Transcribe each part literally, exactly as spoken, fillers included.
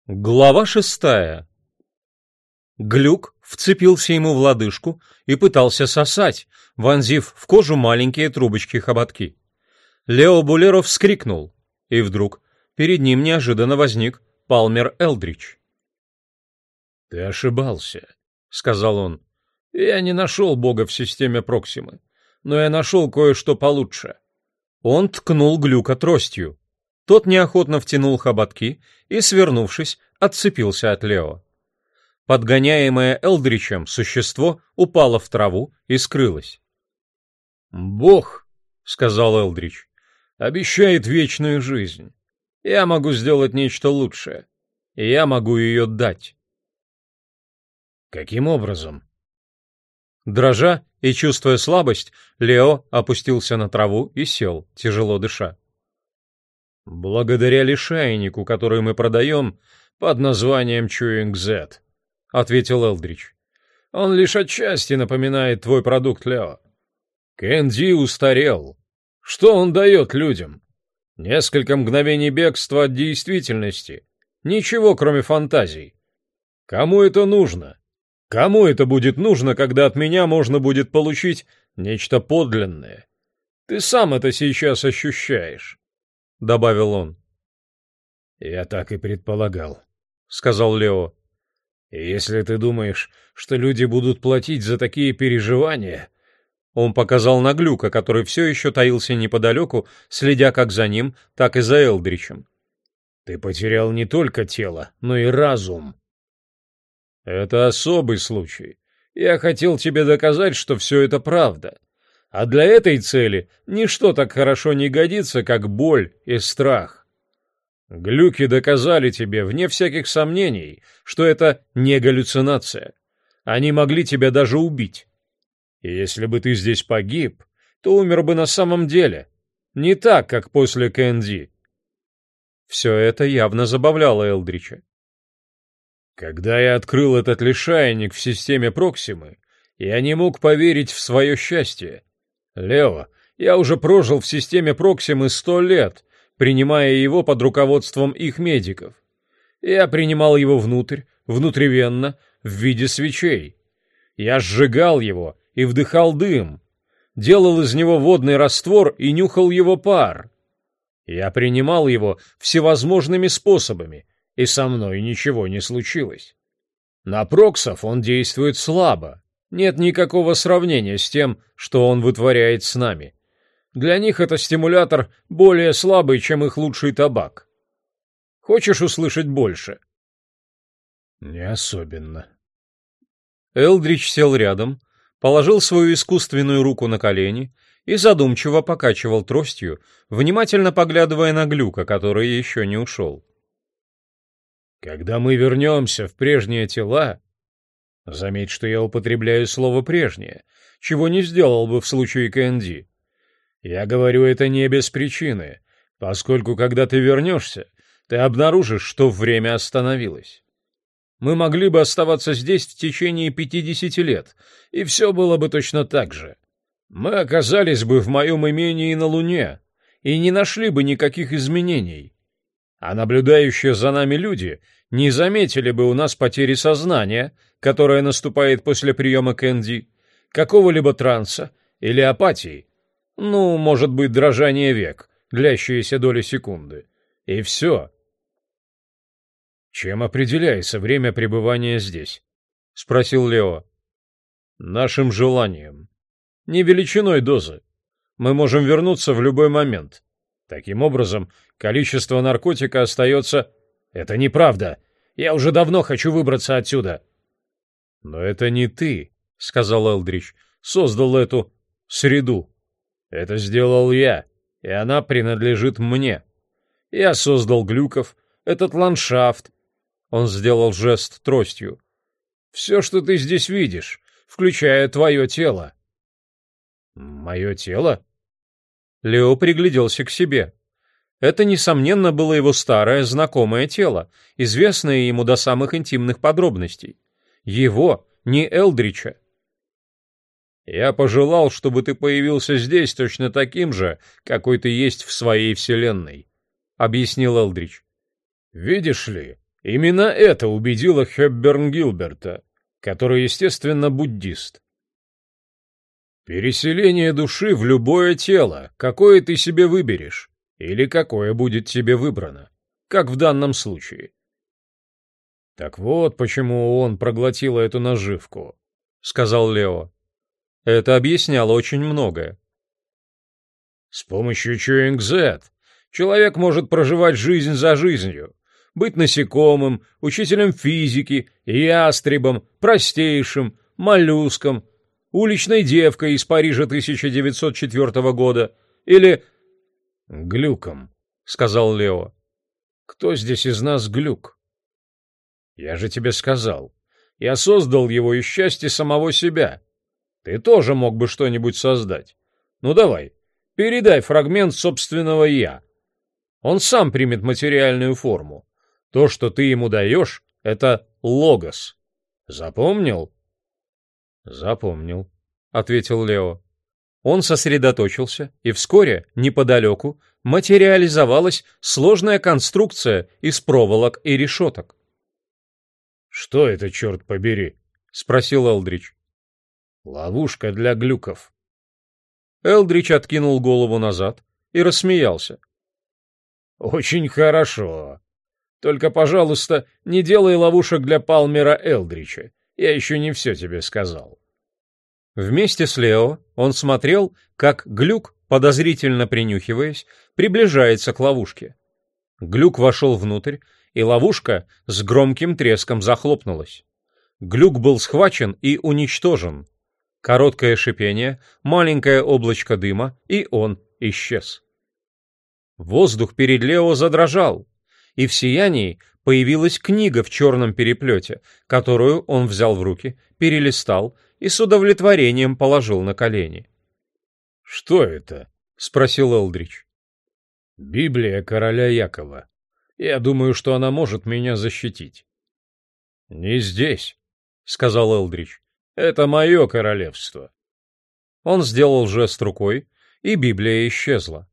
Глава шестая. Глюк вцепился ему в лодыжку и пытался сосать, вонзив в кожу маленькие трубочки-хоботки. Лео Булеро вскрикнул, и вдруг перед ним неожиданно возник Палмер Элдрич. «Ты ошибался», — сказал он. «Я не нашел Бога в системе Проксимы, но я нашел кое-что получше». Он ткнул Глюка тростью. Тот неохотно втянул хоботки и, свернувшись, отцепился от Лео. Подгоняемое Элдричем существо упало в траву и скрылось. «Бог», — сказал Элдрич, — «обещает вечную жизнь. Я могу сделать нечто лучшее, и я могу ее дать». «Каким образом?» Дрожа и чувствуя слабость, Лео опустился на траву и сел, тяжело дыша. «Благодаря лишайнику, который мы продаем под названием Chewing Z», — ответил Элдрич. «Он лишь отчасти напоминает твой продукт, Лео. Кэнди устарел. Что он дает людям? Несколько мгновений бегства от действительности. Ничего, кроме фантазий. Кому это нужно? Кому это будет нужно, когда от меня можно будет получить нечто подлинное? Ты сам это сейчас ощущаешь», — добавил он. «Я так и предполагал», — сказал Лео. «И если ты думаешь, что люди будут платить за такие переживания...» Он показал на Глюка, который все еще таился неподалеку, следя как за ним, так и за Элдричем. «Ты потерял не только тело, но и разум». «Это особый случай. Я хотел тебе доказать, что все это правда. А для этой цели ничто так хорошо не годится, как боль и страх. Глюки доказали тебе, вне всяких сомнений, что это не галлюцинация. Они могли тебя даже убить. И если бы ты здесь погиб, то умер бы на самом деле. Не так, как после Кэнди». Все это явно забавляло Элдрича. «Когда я открыл этот лишайник в системе Проксимы, я не мог поверить в свое счастье. Лео, я уже прожил в системе Проксимы сто лет, принимая его под руководством их медиков. Я принимал его внутрь, внутривенно, в виде свечей. Я сжигал его и вдыхал дым, делал из него водный раствор и нюхал его пар. Я принимал его всевозможными способами, и со мной ничего не случилось. На проксов он действует слабо, нет никакого сравнения с тем, что он вытворяет с нами. Для них это стимулятор более слабый, чем их лучший табак. Хочешь услышать больше?» «Не особенно». Элдрич сел рядом, положил свою искусственную руку на колени и задумчиво покачивал тростью, внимательно поглядывая на Глюка, который еще не ушел. «Когда мы вернемся в прежние тела...» Заметь, что я употребляю слово «прежнее», чего не сделал бы в случае Кэнди. Я говорю это не без причины, поскольку, когда ты вернешься, ты обнаружишь, что время остановилось. Мы могли бы оставаться здесь в течение пятидесяти лет, и все было бы точно так же. Мы оказались бы в моем имении на Луне и не нашли бы никаких изменений. А наблюдающие за нами люди не заметили бы у нас потери сознания, которая наступает после приема Кэнди, какого-либо транса или апатии. Ну, может быть, дрожание век, длящиеся доли секунды. И все. «Чем определяется время пребывания здесь?» — спросил Лео. «Нашим желанием. Не величиной дозы. Мы можем вернуться в любой момент. Таким образом, количество наркотика остается...» «Это неправда. Я уже давно хочу выбраться отсюда». «Но это не ты», — сказал Элдрич, — «создал эту среду. Это сделал я, и она принадлежит мне. Я создал Глюков, этот ландшафт». Он сделал жест тростью. «Все, что ты здесь видишь, включая твое тело». «Мое тело?» Лео пригляделся к себе. Это, несомненно, было его старое знакомое тело, известное ему до самых интимных подробностей. Его, не Элдрича. «Я пожелал, чтобы ты появился здесь точно таким же, какой ты есть в своей вселенной», — объяснил Элдрич. «Видишь ли, Именно это убедило Хепберн Гилберта, который, естественно, буддист. Переселение души в любое тело, какое ты себе выберешь, или какое будет тебе выбрано, как в данном случае. Так вот, почему он проглотил эту наживку, сказал Лео. Это объясняло очень многое. С помощью Чуинг-Зет человек может проживать жизнь за жизнью, быть насекомым, учителем физики, ястребом, простейшим, моллюском, уличной девкой из Парижа тысяча девятьсот четвёртого года или глюком, сказал Лео. Кто здесь из нас глюк? Я же тебе сказал, я создал его из части самого себя. Ты тоже мог бы что-нибудь создать. Ну давай, передай фрагмент собственного «я». Он сам примет материальную форму. То, что ты ему даешь, это логос. Запомнил? Запомнил, ответил Лео. Он сосредоточился, и вскоре, неподалеку, материализовалась сложная конструкция из проволок и решеток. «Что это, черт побери?» — спросил Элдрич. «Ловушка для глюков». Элдрич откинул голову назад и рассмеялся. «Очень хорошо. Только, пожалуйста, не делай ловушек для Палмера Элдрича. Я еще не все тебе сказал». Вместе с Лео он смотрел, как глюк, подозрительно принюхиваясь, приближается к ловушке. Глюк вошел внутрь, и ловушка с громким треском захлопнулась. Глюк был схвачен и уничтожен. Короткое шипение, маленькое облачко дыма, и он исчез. Воздух перед Лео задрожал, и в сиянии появилась книга в черном переплете, которую он взял в руки, перелистал и с удовлетворением положил на колени. «Что это?» — спросил Элдрич. «Библия короля Якова. Я думаю, что она может меня защитить». «Не здесь», — сказал Элдрич. «Это мое королевство». Он сделал жест рукой, и Библия исчезла.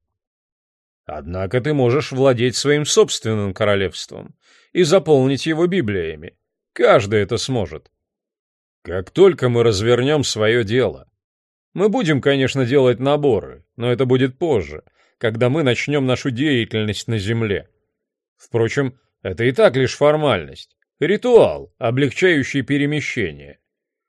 «Однако ты можешь владеть своим собственным королевством и заполнить его Библиями. Каждый это сможет. Как только мы развернем свое дело. Мы будем, конечно, делать наборы, но это будет позже, когда мы начнем нашу деятельность на земле. Впрочем, это и так лишь формальность, ритуал, облегчающий перемещение.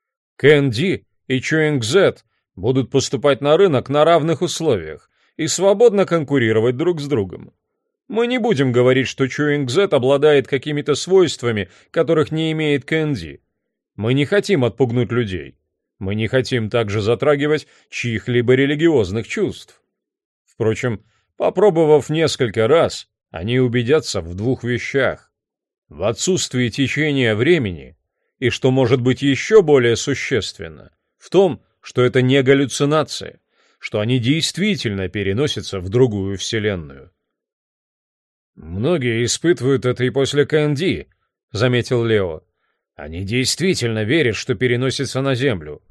Кэнди и Чуинг-Зет будут поступать на рынок на равных условиях и свободно конкурировать друг с другом. Мы не будем говорить, что Чуинг-Зет обладает какими-то свойствами, которых не имеет Кэнди. Мы не хотим отпугнуть людей. Мы не хотим также затрагивать чьих-либо религиозных чувств. Впрочем, попробовав несколько раз, они убедятся в двух вещах. В отсутствии течения времени и, что может быть еще более существенно, в том, что это не галлюцинация, что они действительно переносятся в другую вселенную. «Многие испытывают это и после Кэнди», — заметил Лео. «Они действительно верят, что переносятся на Землю».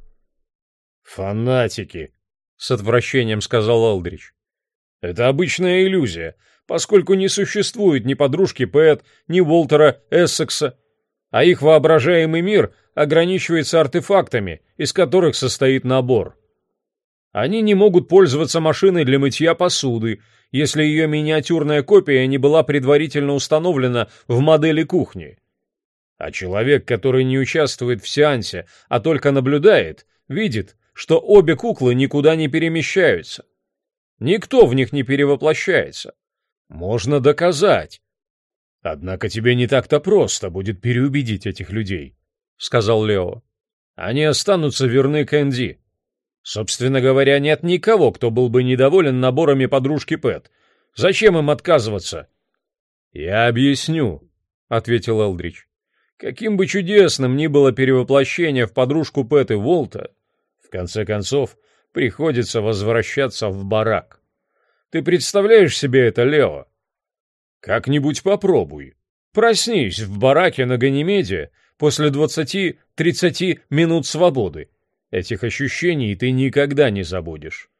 «Фанатики», — с отвращением сказал Элдрич. «Это обычная иллюзия, поскольку не существует ни подружки Пэт, ни Уолтера Эссекса, а их воображаемый мир ограничивается артефактами, из которых состоит набор. Они не могут пользоваться машиной для мытья посуды, если ее миниатюрная копия не была предварительно установлена в модели кухни. А человек, который не участвует в сеансе, а только наблюдает, видит, что обе куклы никуда не перемещаются. Никто в них не перевоплощается. Можно доказать. Однако тебе не так-то просто будет переубедить этих людей, сказал Лео. Они останутся верны Кэнди. Собственно говоря, нет никого, кто был бы недоволен наборами подружки Пэт. Зачем им отказываться? Я объясню, ответил Элдрич. Каким бы чудесным ни было перевоплощение в подружку Пэт и Волта, в конце концов, приходится возвращаться в барак. Ты представляешь себе это, Лео? Как-нибудь попробуй. Проснись в бараке на Ганимеде после двадцати-тридцати минут свободы. Этих ощущений ты никогда не забудешь.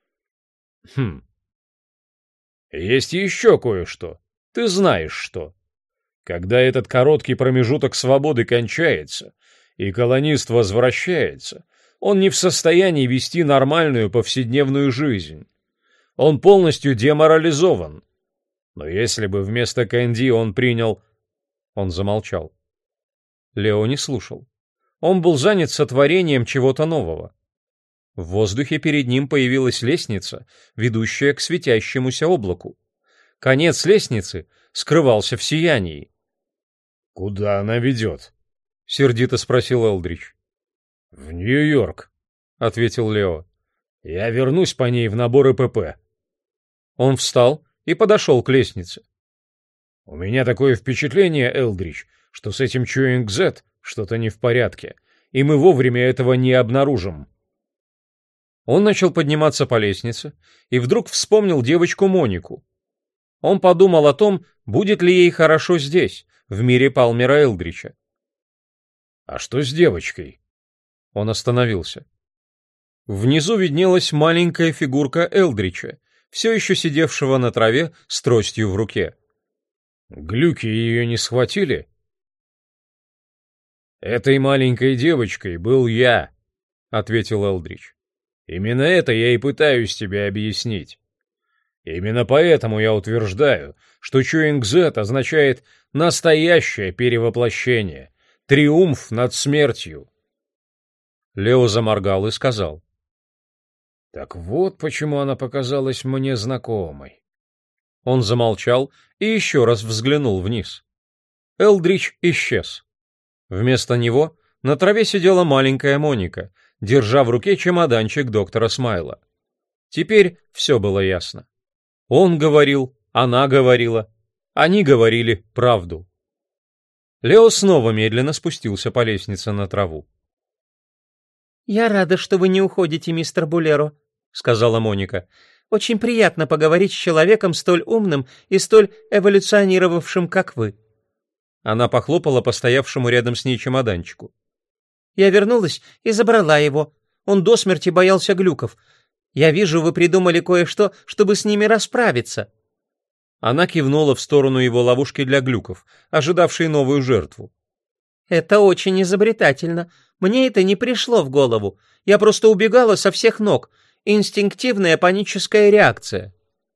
Хм. Есть еще кое-что. Ты знаешь что. Когда этот короткий промежуток свободы кончается, и колонист возвращается, он не в состоянии вести нормальную повседневную жизнь. Он полностью деморализован. Но если бы вместо Кэнди он принял... Он замолчал. Лео не слушал. Он был занят сотворением чего-то нового. В воздухе перед ним появилась лестница, ведущая к светящемуся облаку. Конец лестницы скрывался в сиянии. «Куда она ведет?» — сердито спросил Элдрич. «В Нью-Йорк», — ответил Лео. «Я вернусь по ней в набор ИПП». Он встал и подошел к лестнице. «У меня такое впечатление, Элдрич, что с этим Чуинг-Зет что-то не в порядке, и мы вовремя этого не обнаружим». Он начал подниматься по лестнице и вдруг вспомнил девочку Монику. Он подумал о том, будет ли ей хорошо здесь, в мире Палмера Элдрича. «А что с девочкой?» Он остановился. Внизу виднелась маленькая фигурка Элдрича, все еще сидевшего на траве с тростью в руке. «Глюки ее не схватили?» «Этой маленькой девочкой был я», — ответил Элдрич. «Именно это я и пытаюсь тебе объяснить. Именно поэтому я утверждаю, что Чуинг-Зет означает настоящее перевоплощение, триумф над смертью». Лео заморгал и сказал. «Так вот почему она показалась мне знакомой». Он замолчал и еще раз взглянул вниз. Элдрич исчез. Вместо него на траве сидела маленькая Моника, держа в руке чемоданчик доктора Смайла. Теперь все было ясно. Он говорил, она говорила, они говорили правду. Лео снова медленно спустился по лестнице на траву. «Я рада, что вы не уходите, мистер Булеро», — сказала Моника. «Очень приятно поговорить с человеком столь умным и столь эволюционировавшим, как вы». Она похлопала по стоявшему рядом с ней чемоданчику. «Я вернулась и забрала его. Он до смерти боялся глюков. Я вижу, вы придумали кое-что, чтобы с ними расправиться». Она кивнула в сторону его ловушки для глюков, ожидавшей новую жертву. «Это очень изобретательно. Мне это не пришло в голову. Я просто убегала со всех ног. Инстинктивная паническая реакция».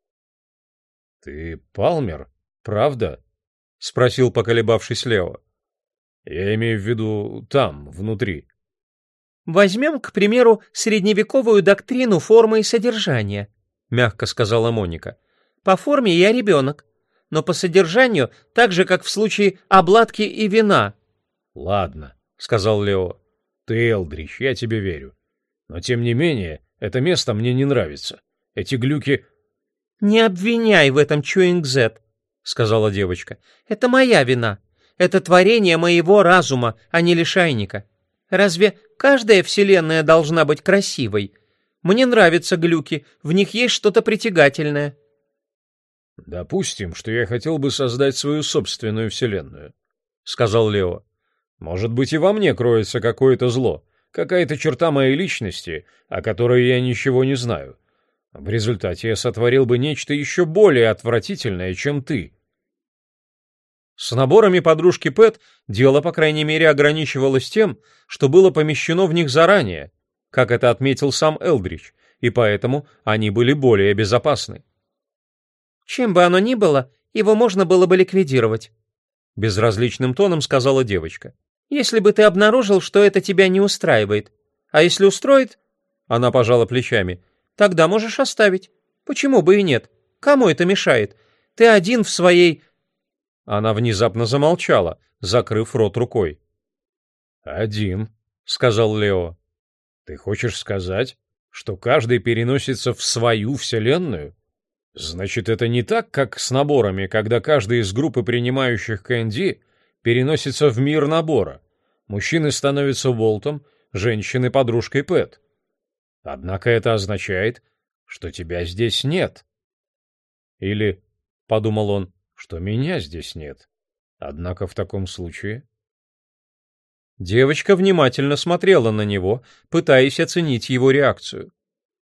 «Ты Палмер, правда?» — спросил, поколебавшись Лео. «Я имею в виду там, внутри». «Возьмем, к примеру, средневековую доктрину формы и содержания», — мягко сказала Моника. «По форме я ребенок, но по содержанию так же, как в случае обладки и вина». «Ладно», — сказал Лео. «Ты Элдрич, я тебе верю. Но тем не менее, это место мне не нравится. Эти глюки...» «Не обвиняй в этом Чуинг-Зет», — сказала девочка. «Это моя вина. Это творение моего разума, а не лишайника. Разве каждая вселенная должна быть красивой? Мне нравятся глюки, в них есть что-то притягательное». «Допустим, что я хотел бы создать свою собственную вселенную», — сказал Лео. «Может быть, и во мне кроется какое-то зло, какая-то черта моей личности, о которой я ничего не знаю. В результате я сотворил бы нечто еще более отвратительное, чем ты». С наборами подружки Пэт дело, по крайней мере, ограничивалось тем, что было помещено в них заранее, как это отметил сам Элдрич, и поэтому они были более безопасны. «Чем бы оно ни было, его можно было бы ликвидировать», — безразличным тоном сказала девочка. «Если бы ты обнаружил, что это тебя не устраивает. А если устроит...» — она пожала плечами. «Тогда можешь оставить. Почему бы и нет? Кому это мешает? Ты один в своей...» Она внезапно замолчала, закрыв рот рукой. «Один», — сказал Лео. «Ты хочешь сказать, что каждый переносится в свою вселенную? Значит, это не так, как с наборами, когда каждый из группы принимающих Кэнди переносится в мир набора. Мужчины становятся Уолтом, женщины — подружкой Пэт. Однако это означает, что тебя здесь нет. Или, — подумал он, — что меня здесь нет. Однако в таком случае...» Девочка внимательно смотрела на него, пытаясь оценить его реакцию.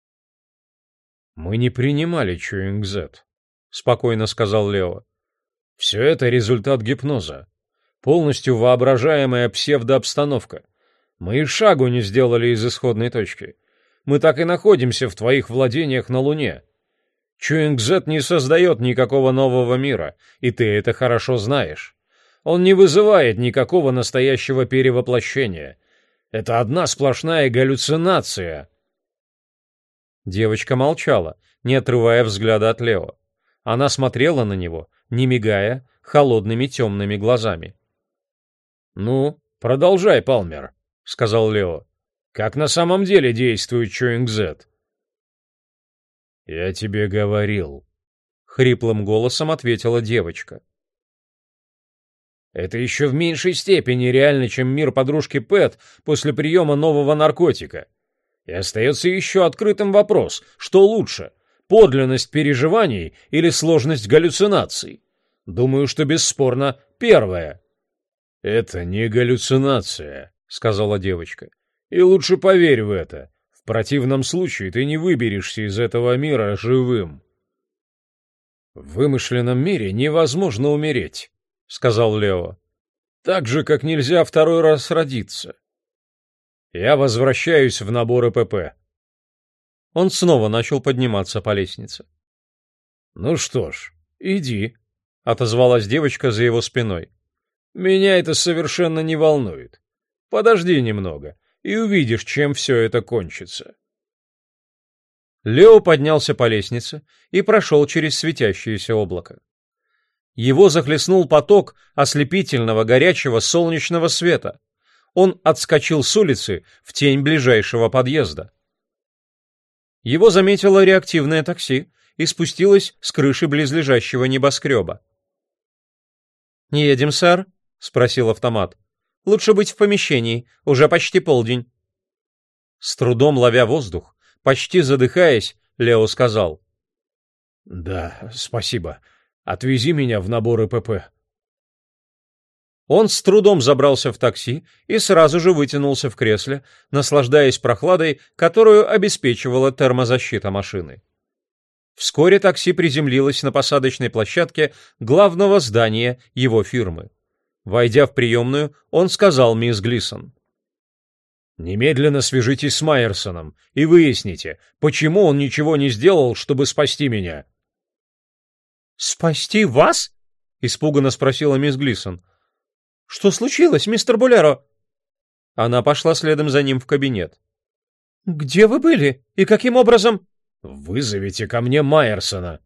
«Мы не принимали Чуинг-Зет», — спокойно сказал Лео. Все это результат гипноза. Полностью воображаемая псевдообстановка. Мы и шагу не сделали из исходной точки. Мы так и находимся в твоих владениях на Луне. Чуинг-Зет не создает никакого нового мира, и ты это хорошо знаешь. Он не вызывает никакого настоящего перевоплощения. Это одна сплошная галлюцинация. Девочка молчала, не отрывая взгляда от Лео. Она смотрела на него, не мигая, холодными темными глазами. «Ну, продолжай, Палмер», — сказал Лео. «Как на самом деле действует Чуинг-Зет?» «Я тебе говорил», — хриплым голосом ответила девочка. «Это еще в меньшей степени реально, чем мир подружки Пэт после приема нового наркотика. И остается еще открытым вопрос, что лучше, подлинность переживаний или сложность галлюцинаций? Думаю, что бесспорно первое». «Это не галлюцинация», — сказала девочка. «И лучше поверь в это. В противном случае ты не выберешься из этого мира живым». «В вымышленном мире невозможно умереть», — сказал Лео. «Так же, как нельзя второй раз родиться. Я возвращаюсь в набор ИПП». Он снова начал подниматься по лестнице. «Ну что ж, иди», — отозвалась девочка за его спиной. «Меня это совершенно не волнует. Подожди немного, и увидишь, чем все это кончится». Лео поднялся по лестнице и прошел через светящееся облако. Его захлестнул поток ослепительного горячего солнечного света. Он отскочил с улицы в тень ближайшего подъезда. Его заметило реактивное такси и спустилось с крыши близлежащего небоскреба. «Едем, сэр?» — спросил автомат. «Лучше быть в помещении, уже почти полдень». С трудом ловя воздух, почти задыхаясь, Лео сказал. «Да, спасибо. Отвези меня в набор ИПП». Он с трудом забрался в такси и сразу же вытянулся в кресле, наслаждаясь прохладой, которую обеспечивала термозащита машины. Вскоре такси приземлилось на посадочной площадке главного здания его фирмы. Войдя в приемную, он сказал мисс Глисон. «Немедленно свяжитесь с Майерсоном и выясните, почему он ничего не сделал, чтобы спасти меня». «Спасти вас?» — испуганно спросила мисс Глисон. «Что случилось, мистер Булеро?» Она пошла следом за ним в кабинет. «Где вы были и каким образом?» «Вызовите ко мне Майерсона».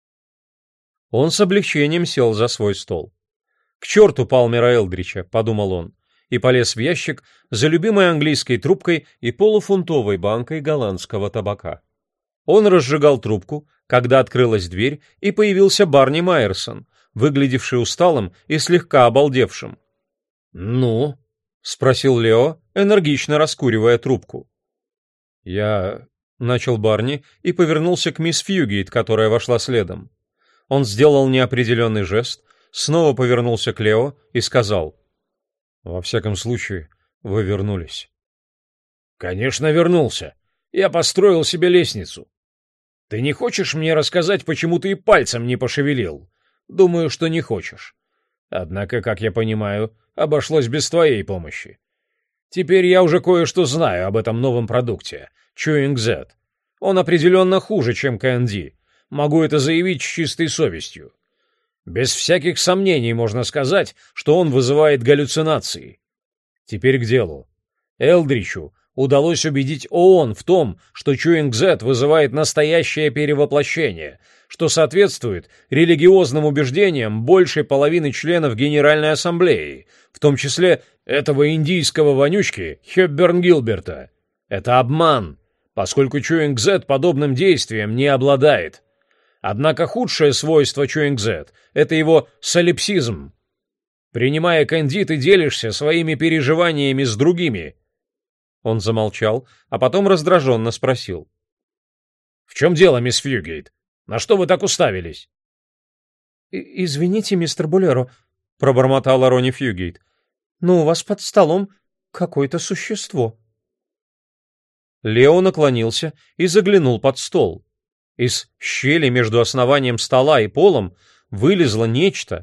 Он с облегчением сел за свой стол. «К черту Палмера Элдрича», — подумал он, и полез в ящик за любимой английской трубкой и полуфунтовой банкой голландского табака. Он разжигал трубку, когда открылась дверь, и появился Барни Майерсон, выглядевший усталым и слегка обалдевшим. «Ну?» — спросил Лео, энергично раскуривая трубку. «Я...» — начал Барни и повернулся к мисс Фьюгейт, которая вошла следом. Он сделал неопределенный жест, снова повернулся к Лео и сказал. «Во всяком случае, вы вернулись». «Конечно, вернулся. Я построил себе лестницу. Ты не хочешь мне рассказать, почему ты и пальцем не пошевелил? Думаю, что не хочешь. Однако, как я понимаю, обошлось без твоей помощи. Теперь я уже кое-что знаю об этом новом продукте — Чуинг-Зет. Он определенно хуже, чем КНД. Могу это заявить с чистой совестью. Без всяких сомнений можно сказать, что он вызывает галлюцинации. Теперь к делу. Элдричу удалось убедить ООН в том, что Чуинг-Зет вызывает настоящее перевоплощение, что соответствует религиозным убеждениям большей половины членов Генеральной Ассамблеи, в том числе этого индийского вонючки Хепберн Гилберта. Это обман, поскольку Чуинг-Зет подобным действием не обладает. Однако худшее свойство Чуинг-Зет — это его солипсизм. Принимая КНД, ты делишься своими переживаниями с другими. Он замолчал, а потом раздраженно спросил. «В чем дело, мисс Фьюгейт? На что вы так уставились?» «Извините, мистер Булеро», — пробормотала Ронни Фьюгейт, «но у вас под столом какое-то существо». Лео наклонился и заглянул под стол. Из щели между основанием стола и полом вылезло нечто,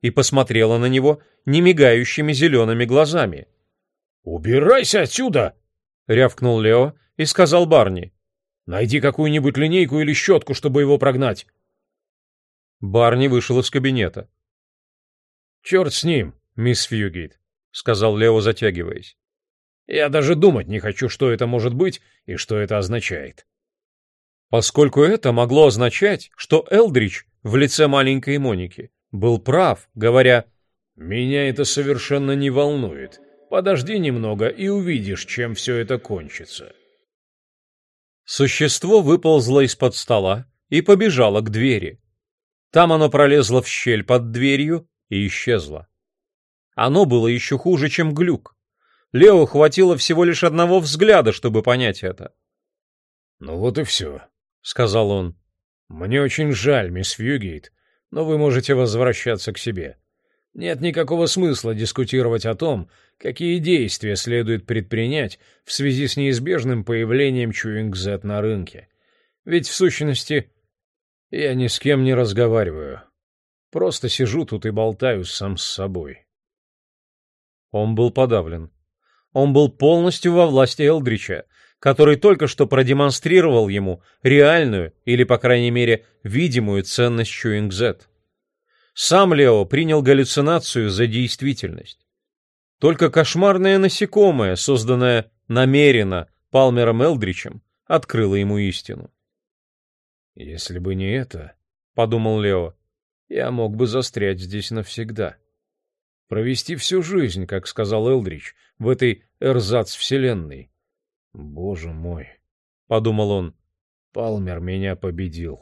и посмотрела на него немигающими зелеными глазами. «Убирайся отсюда!» — рявкнул Лео и сказал Барни. «Найди какую-нибудь линейку или щетку, чтобы его прогнать». Барни вышел из кабинета. «Черт с ним, мисс Фьюгейт», — сказал Лео, затягиваясь. «Я даже думать не хочу, что это может быть и что это означает». Поскольку это могло означать, что Элдрич в лице маленькой Моники был прав, говоря: «Меня это совершенно не волнует. Подожди немного и увидишь, чем все это кончится». Существо выползло из-под стола и побежало к двери. Там оно пролезло в щель под дверью и исчезло. Оно было еще хуже, чем глюк. Лео хватило всего лишь одного взгляда, чтобы понять это. «Ну вот и все», — сказал он. «Мне очень жаль, мисс Фьюгейт, но вы можете возвращаться к себе. Нет никакого смысла дискутировать о том, какие действия следует предпринять в связи с неизбежным появлением Chewing Zet на рынке. Ведь, в сущности, я ни с кем не разговариваю. Просто сижу тут и болтаю сам с собой». Он был подавлен. Он был полностью во власти Элдрича, который только что продемонстрировал ему реальную, или, по крайней мере, видимую ценность Chewing Zet. Сам Лео принял галлюцинацию за действительность. Только кошмарное насекомое, созданное намеренно Палмером Элдричем, открыло ему истину. «Если бы не это, — подумал Лео, — я мог бы застрять здесь навсегда. Провести всю жизнь, как сказал Элдрич, в этой эрзац-вселенной. Боже мой, — подумал он, — Палмер меня победил».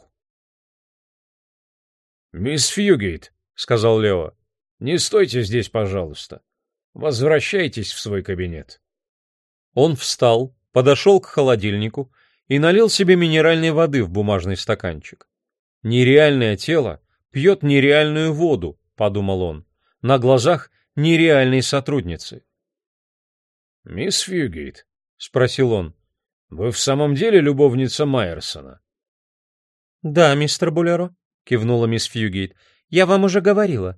«Мисс Фьюгейт», — сказал Лео, — «не стойте здесь, пожалуйста. Возвращайтесь в свой кабинет». Он встал, подошел к холодильнику и налил себе минеральной воды в бумажный стаканчик. «Нереальное тело пьет нереальную воду», — подумал он, — «на глазах нереальной сотрудницы». «Мисс Фьюгейт», — спросил он, — «вы в самом деле любовница Майерсона?» «Да, мистер Булеро», — кивнула мисс Фьюгейт, — «я вам уже говорила».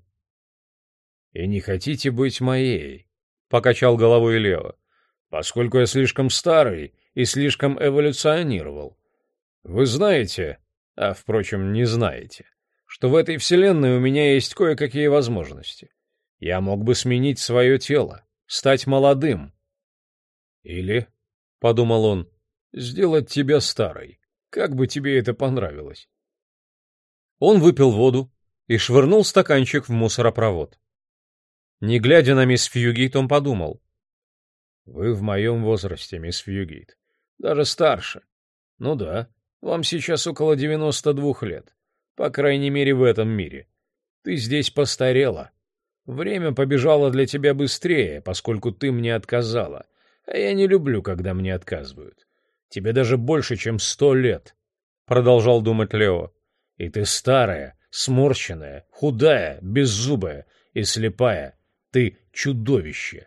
«И не хотите быть моей?» — покачал головой Лео. «Поскольку я слишком старый и слишком эволюционировал. Вы знаете, а, впрочем, не знаете, что в этой вселенной у меня есть кое-какие возможности. Я мог бы сменить свое тело, стать молодым. Или, — подумал он, — сделать тебя старой. Как бы тебе это понравилось?» Он выпил воду и швырнул стаканчик в мусоропровод. Не глядя на мисс Фьюгейт, он подумал: «Вы в моем возрасте, мисс Фьюгейт, даже старше. Ну да, вам сейчас около девяноста двух лет, по крайней мере в этом мире. Ты здесь постарела. Время побежало для тебя быстрее, поскольку ты мне отказала, а я не люблю, когда мне отказывают. Тебе даже больше, чем сто лет», — продолжал думать Лео. «И ты старая, сморщенная, худая, беззубая и слепая. Ты чудовище».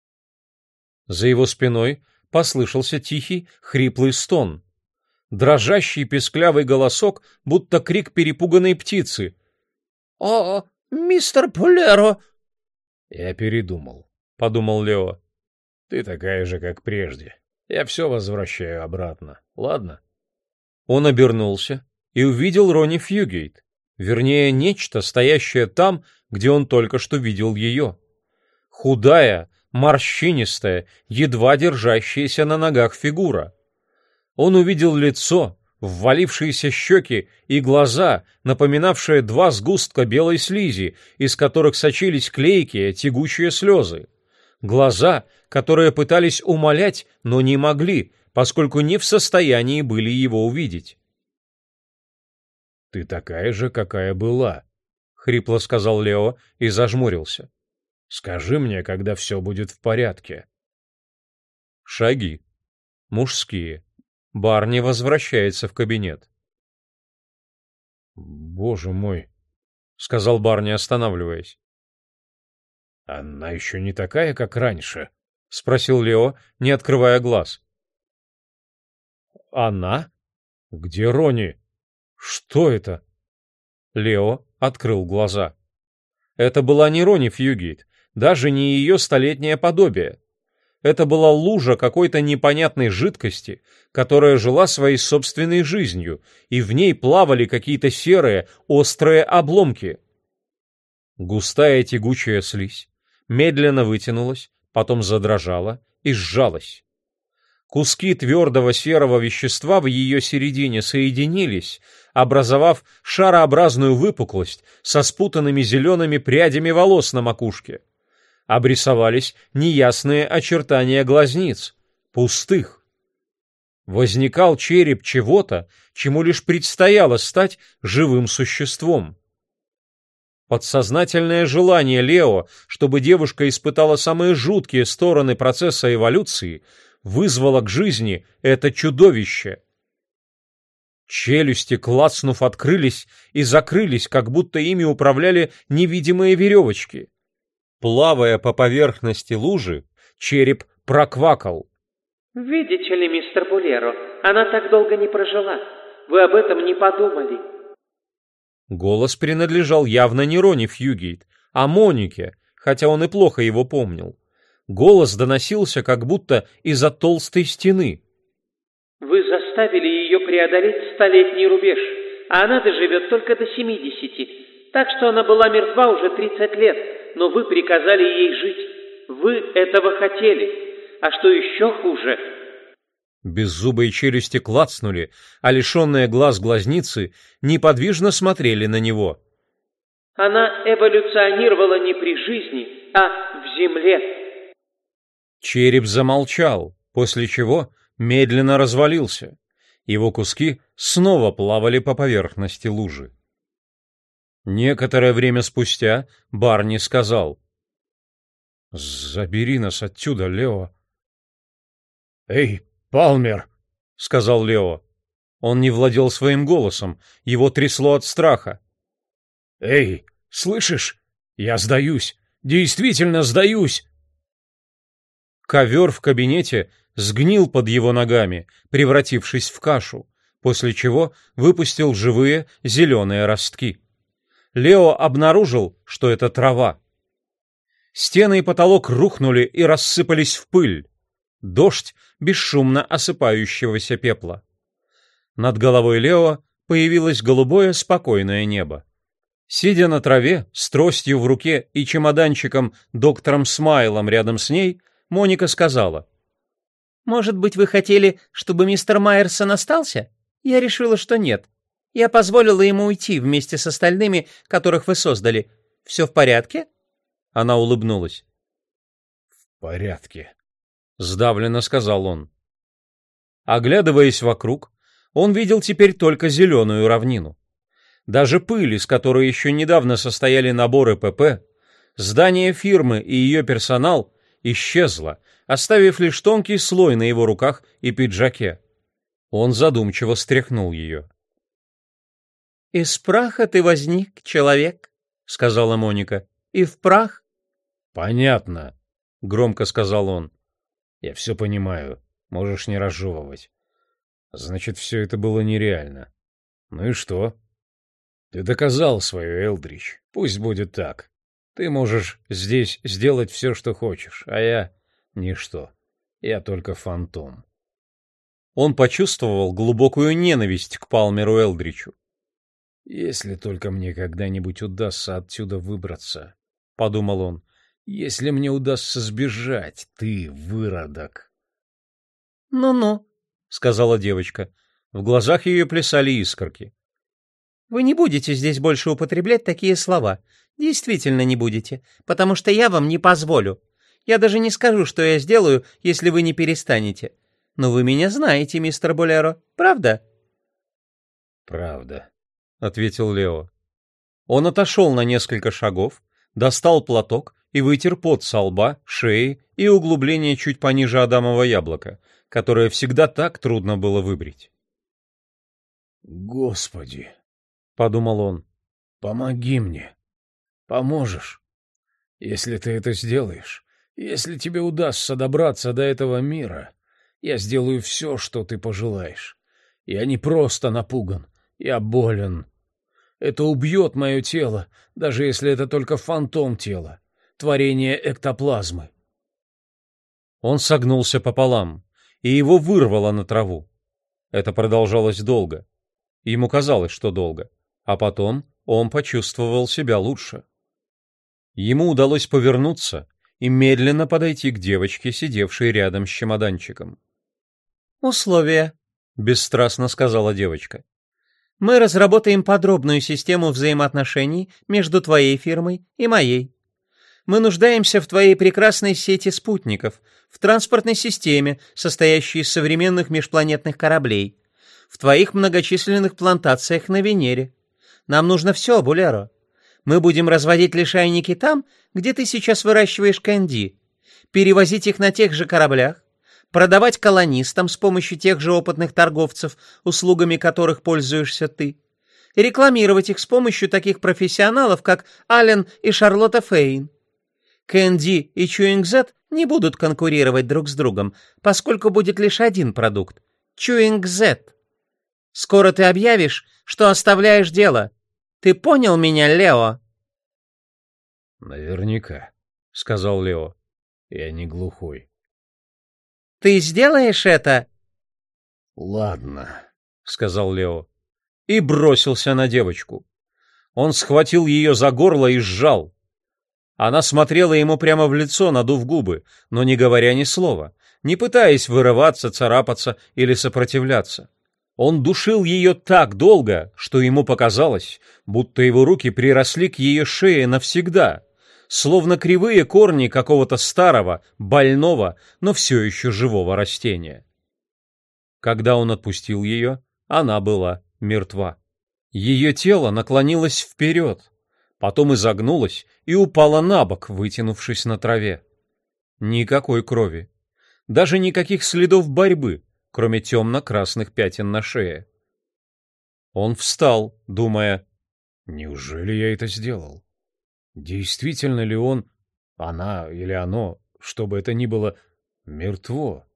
За его спиной послышался тихий, хриплый стон. Дрожащий песклявый голосок, будто крик перепуганной птицы. «О, мистер Булеро!» «Я передумал», — подумал Лео. «Ты такая же, как прежде. Я все возвращаю обратно, ладно?» Он обернулся и увидел Ронни Фьюгейт, вернее, нечто, стоящее там, где он только что видел ее. Худая, морщинистая, едва держащаяся на ногах фигура. Он увидел лицо, ввалившиеся щеки и глаза, напоминавшие два сгустка белой слизи, из которых сочились клейкие, тягучие слезы. Глаза, которые пытались умолять, но не могли, поскольку не в состоянии были его увидеть. «Ты такая же, какая была», — хрипло сказал Лео и зажмурился. «Скажи мне, когда все будет в порядке». Шаги. Мужские. Барни возвращается в кабинет. «Боже мой», — сказал Барни, останавливаясь. «Она еще не такая, как раньше?» — спросил Лео, не открывая глаз. «Она? Где Ронни? Что это?» Лео открыл глаза. Это была не Рони Фьюгейт, даже не ее столетнее подобие. Это была лужа какой-то непонятной жидкости, которая жила своей собственной жизнью, и в ней плавали какие-то серые, острые обломки. Густая тягучая слизь медленно вытянулась, потом задрожала и сжалась. Куски твердого серого вещества в ее середине соединились, образовав шарообразную выпуклость со спутанными зелеными прядями волос на макушке. Обрисовались неясные очертания глазниц, пустых. Возникал череп чего-то, чему лишь предстояло стать живым существом. Подсознательное желание Лео, чтобы девушка испытала самые жуткие стороны процесса эволюции, вызвало к жизни это чудовище. Челюсти, клацнув, открылись и закрылись, как будто ими управляли невидимые веревочки. Плавая по поверхности лужи, череп проквакал. «Видите ли, мистер Булеро, она так долго не прожила. Вы об этом не подумали». Голос принадлежал явно не Рони Фьюгейт, а Монике, хотя он и плохо его помнил. Голос доносился как будто из-за толстой стены. «Вы заставили ее преодолеть столетний рубеж, а она доживет только до семидесяти, так что она была мертва уже тридцать лет, но вы приказали ей жить. Вы этого хотели. А что еще хуже...» Беззубые челюсти клацнули, а лишенные глаз глазницы неподвижно смотрели на него. «Она эволюционировала не при жизни, а в земле». Череп замолчал, после чего медленно развалился. Его куски снова плавали по поверхности лужи. Некоторое время спустя Барни сказал: «Забери нас отсюда, Лео». «Эй, Палмер!» — сказал Лео. Он не владел своим голосом, его трясло от страха. «Эй, слышишь? Я сдаюсь, действительно сдаюсь!» Ковер в кабинете сгнил под его ногами, превратившись в кашу, после чего выпустил живые зеленые ростки. Лео обнаружил, что это трава. Стены и потолок рухнули и рассыпались в пыль. Дождь бесшумно осыпающегося пепла. Над головой Лео появилось голубое спокойное небо. Сидя на траве, с тростью в руке и чемоданчиком доктором Смайлом рядом с ней, Моника сказала: «Может быть, вы хотели, чтобы мистер Майерсон остался? Я решила, что нет. Я позволила ему уйти вместе с остальными, которых вы создали. Все в порядке?» Она улыбнулась. «В порядке», — сдавленно сказал он. Оглядываясь вокруг, он видел теперь только зеленую равнину. Даже пыль, из которой еще недавно состояли наборы ПП, здание фирмы и ее персонал исчезла, оставив лишь тонкий слой на его руках и пиджаке. Он задумчиво стряхнул ее. «Из праха ты возник, человек», — сказала Моника. «И в прах». «Понятно», — громко сказал он. «Я все понимаю. Можешь не разжевывать. Значит, все это было нереально. Ну и что? Ты доказал свое, Элдрич. Пусть будет так. Ты можешь здесь сделать все, что хочешь, а я — ничто. Я только фантом». Он почувствовал глубокую ненависть к Палмеру Элдричу. «Если только мне когда-нибудь удастся отсюда выбраться», — подумал он, — «если мне удастся сбежать, ты выродок». «Ну-ну», — сказала девочка. В глазах ее плясали искорки. «Вы не будете здесь больше употреблять такие слова. Действительно не будете, потому что я вам не позволю. Я даже не скажу, что я сделаю, если вы не перестанете. Но вы меня знаете, мистер Булеро, правда?» «Правда», — ответил Лео. Он отошел на несколько шагов, достал платок и вытер пот со лба, шеи и углубление чуть пониже адамового яблока, которое всегда так трудно было выбрить. «Господи», — подумал он, — «помоги мне. Поможешь. Если ты это сделаешь, если тебе удастся добраться до этого мира, я сделаю все, что ты пожелаешь. Я не просто напуган, я болен. Это убьет мое тело, даже если это только фантом тела, творение эктоплазмы. Он согнулся пополам, и его вырвало на траву. Это продолжалось долго. Ему казалось, что долго. А потом он почувствовал себя лучше. Ему удалось повернуться и медленно подойти к девочке, сидевшей рядом с чемоданчиком. «Условия», — бесстрастно сказала девочка. «Мы разработаем подробную систему взаимоотношений между твоей фирмой и моей. Мы нуждаемся в твоей прекрасной сети спутников, в транспортной системе, состоящей из современных межпланетных кораблей, в твоих многочисленных плантациях на Венере. Нам нужно все, Булеро. Мы будем разводить лишайники там, где ты сейчас выращиваешь кэнди, перевозить их на тех же кораблях, продавать колонистам с помощью тех же опытных торговцев, услугами которых пользуешься ты, рекламировать их с помощью таких профессионалов, как Аллен и Шарлотта Фейн. Кэнди и Чуинг-Зет не будут конкурировать друг с другом, поскольку будет лишь один продукт — Чуинг-Зет. Скоро ты объявишь, что оставляешь дело. Ты понял меня, Лео?» «Наверняка», — сказал Лео. «Я не глухой». «Ты сделаешь это?» «Ладно», — сказал Лео. И бросился на девочку. Он схватил ее за горло и сжал. Она смотрела ему прямо в лицо, надув губы, но не говоря ни слова, не пытаясь вырываться, царапаться или сопротивляться. Он душил ее так долго, что ему показалось, будто его руки приросли к ее шее навсегда, словно кривые корни какого-то старого, больного, но все еще живого растения. Когда он отпустил ее, она была мертва. Ее тело наклонилось вперед, потом изогнулось и упало на бок, вытянувшись на траве. Никакой крови, даже никаких следов борьбы, кроме темно-красных пятен на шее. Он встал, думая: неужели я это сделал? Действительно ли он, она или оно, что бы это ни было, мертво?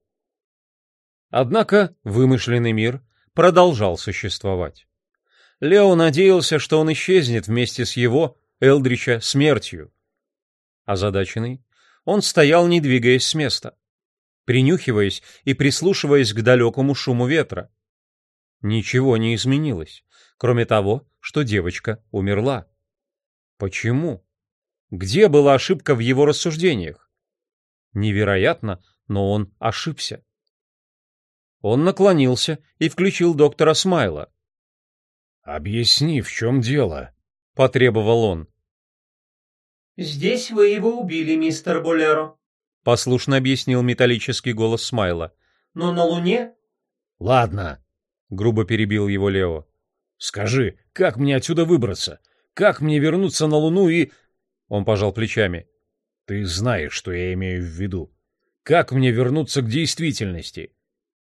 Однако вымышленный мир продолжал существовать. Лео надеялся, что он исчезнет вместе с его, Элдрича, смертью. Озадаченный, он стоял, не двигаясь с места, принюхиваясь и прислушиваясь к далекому шуму ветра. Ничего не изменилось, кроме того, что девочка умерла. Почему? Где была ошибка в его рассуждениях? Невероятно, но он ошибся. Он наклонился и включил доктора Смайла. «Объясни, в чем дело?» — потребовал он. «Здесь вы его убили, мистер Болеро», — послушно объяснил металлический голос Смайла. «Но на Луне...» «Ладно», — грубо перебил его Лео. «Скажи, как мне отсюда выбраться? Как мне вернуться на Луну и...» Он пожал плечами. «Ты знаешь, что я имею в виду. Как мне вернуться к действительности?»